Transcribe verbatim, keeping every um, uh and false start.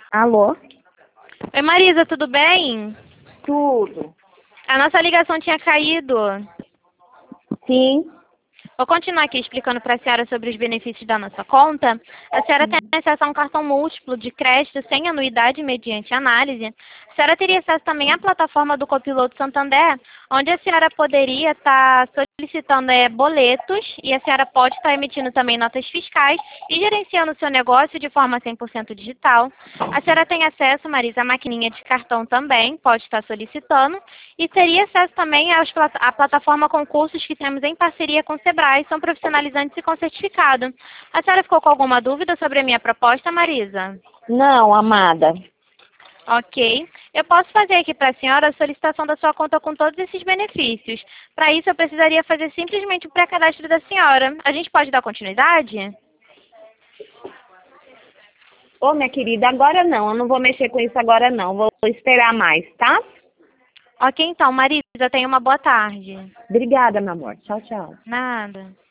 Alô? Oi, Marisa, tudo bem? Tudo. A nossa ligação tinha caído. Sim. Vou continuar aqui explicando para a senhora sobre os benefícios da nossa conta. A senhora tem acesso a um cartão múltiplo de crédito sem anuidade mediante análise. A senhora teria acesso também à plataforma do Copiloto Santander, onde a senhora poderia estar solicitando é, boletos e a senhora pode estar emitindo também notas fiscais e gerenciando o seu negócio de forma cem por cento digital. A senhora tem acesso, Marisa, à maquininha de cartão também, pode estar solicitando. E teria acesso também aos, à plataforma concursos que temos em parceria com o Sebrae, são profissionalizantes e com certificado. A senhora ficou com alguma dúvida sobre a minha proposta, Marisa? Não, amada. Ok. Eu posso fazer aqui para a senhora a solicitação da sua conta com todos esses benefícios. Para isso, eu precisaria fazer simplesmente o pré-cadastro da senhora. A gente pode dar continuidade? Ô, minha querida, agora não. Eu não vou mexer com isso agora não. Vou esperar mais, tá? Ok, então, Marisa, tenha uma boa tarde. Obrigada, meu amor. Tchau, tchau. Nada.